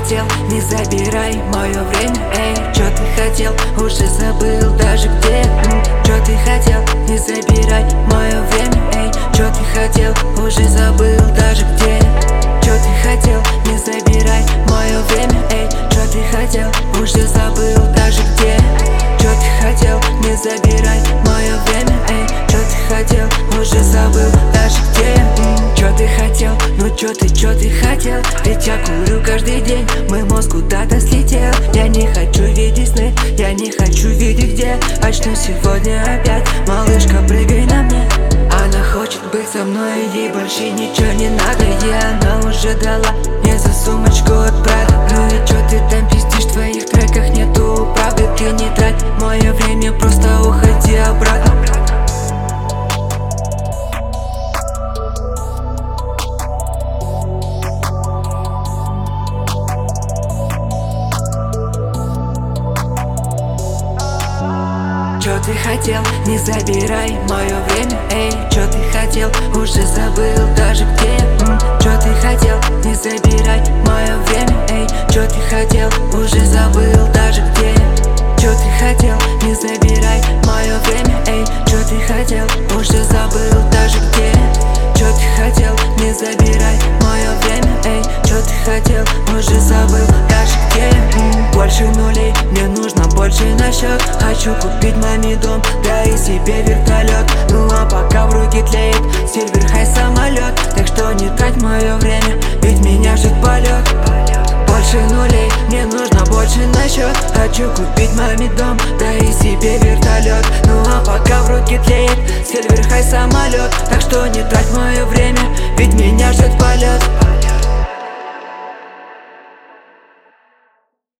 хотел, не забирай мое время. Эй, чё ты хотел, уже забыл даже где. Чё ты хотел, не забирай мое время. Эй, чё ты хотел, уже забыл даже где. Чё ты хотел, не забирай мое время. Эй, чё ты хотел, уже забыл даже где. Чё ты хотел, не забирай мое время. Эй, чё ты хотел, уже забыл даже где. Чё ты хотел, ну чё ты хотел? Ведь я курю каждый день, мой мозг куда-то слетел. Я не хочу видеть сны, я не хочу видеть где. Очнусь сегодня опять, малышка, прыгай на мне. Она хочет быть со мной, ей больше ничего не надо. И она уже дала мне за сумочку от Прада. Ну и чё ты там пиздишь, в твоих треках нету правды. Ты не трать мое время, просто уходи обратно. Чё ты хотел, не забирай мое время. Эй, чё ты хотел, уже забыл даже где. Чё ты хотел, не забирай мое время. Эй, чё ты хотел, уже забыл даже где. Чё ты хотел, не забирай мое время. Эй, чё ты хотел, уже забыл даже где. Чё ты хотел, не забирай мое время. Эй, чё ты хотел, уже забыл даже где. Больше нулей, мне нужно больше на счет. Хочу купить маме дом, да и себе вертолет. Ну а пока в руки тлеет Silver High самолет. Так что не трать мое время, ведь меня ждет полет. Больше нулей, мне нужно больше на счет. Хочу купить маме дом, да и себе вертолет. Ну а пока в руки тлеет Silver High самолет. Так что не трать мое время, ведь меня ждет полет.